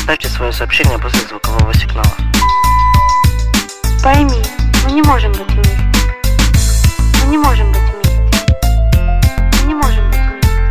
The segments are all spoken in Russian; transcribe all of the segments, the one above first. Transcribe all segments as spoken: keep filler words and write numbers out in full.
Оставьте свое сообщение после звукового сигнала. Пойми, мы не можем быть вместе. Мы не можем быть вместе. Мы не можем быть вместе.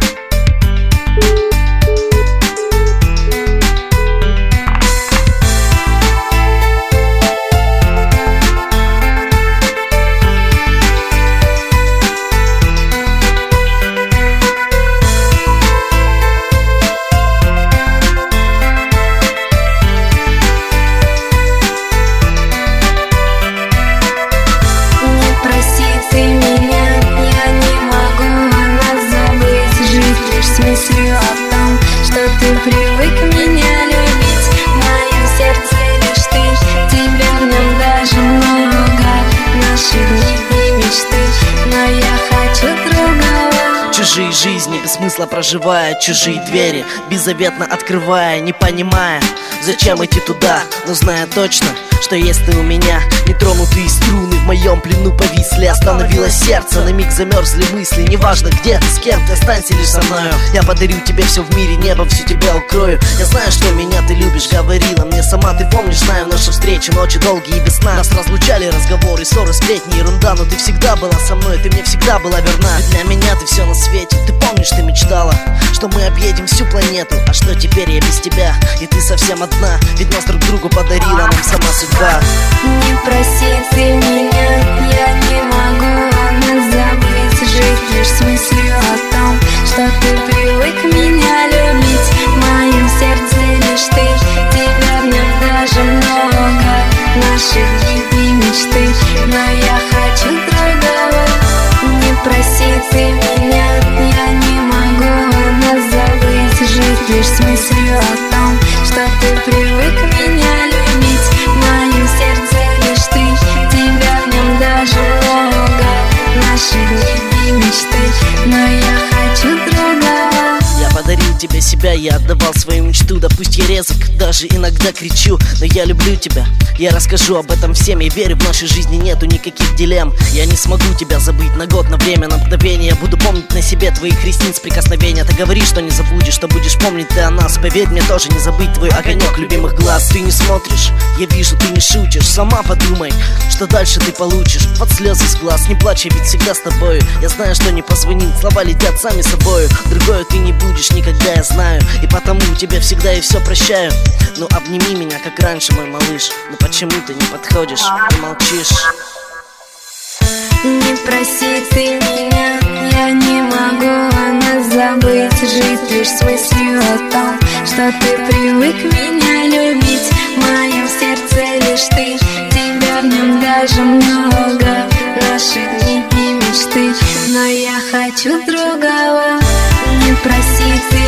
Мыслью о том, что ты привык меня любить. В моем сердце лишь ты, тебя в нем даже много. Наши дни и мечты, но я хочу другого. Чужие жизни без смысла проживая, чужие двери беззаветно открывая, не понимая, зачем идти туда, но зная точно, что есть ты у меня. Нетронутые струны в моем плену повисли. Остановилось сердце, на миг замерзли мысли. Неважно где ты, с кем ты, останься лишь со мною. Я подарю тебе все в мире, небо всю тебя укрою. Я знаю, что меня ты любишь, говорила мне сама. Ты помнишь, знаю наши встречи, ночи долгие и весна. Нас разлучали разговоры, ссоры, сплетни, ерунда. Но ты всегда была со мной, ты мне всегда была верна. Ведь для меня ты все на свете. Ты помнишь, ты мечтала, что мы объедем всю планету. А что теперь я без тебя, и ты совсем одна. Ведь нас друг другу подарила нам сама судьба. Не проси ты меня, я не могу нас забыть. Жить лишь с мыслью о том, что ты привык меня любить. В моем сердце лишь ты, тебя в нем даже много. Наши дни и мечты, но я хочу другого. Не проси ты меня, я не могу нас забыть. Жить лишь с мыслью о том, что ты привык меня любить. В моем сердце лишь ты, тебя в нем даже много. Наши дни и мечты, но я хочу другого. Я подарил тебе себя, я отдавал свою мечту. Да пусть я резок, даже иногда кричу, но я люблю тебя, я расскажу об этом всем. Я верю, в нашей жизни нету никаких дилемм. Я не смогу тебя забыть на год, на время, на мгновение. Буду помнить на себе твоих ресниц прикосновения. Ты говоришь, что не забудешь, что будешь помнить ты о нас. Поверь мне, тоже не забыть твой огонек любимых глаз. Ты не смотришь, я вижу, ты не шутишь. Сама подумай, что дальше ты получишь. Под слезы с глаз, не плачь, я ведь всегда с тобою. Я знаю, что не позвонит, слова летят сами собою. Другое ты не будешь никогда, я знаю, и потому тебе всегда и все прощаю. Ну обними меня, как раньше, мой малыш. Но почему ты не подходишь и молчишь? Не проси ты меня, я не могу нас забыть. Жить лишь с мыслью о том, что ты привык меня любить. В моем сердце лишь ты, тебя в нем даже много. Наши дни и мечты, но я хочу другого. Не проси ты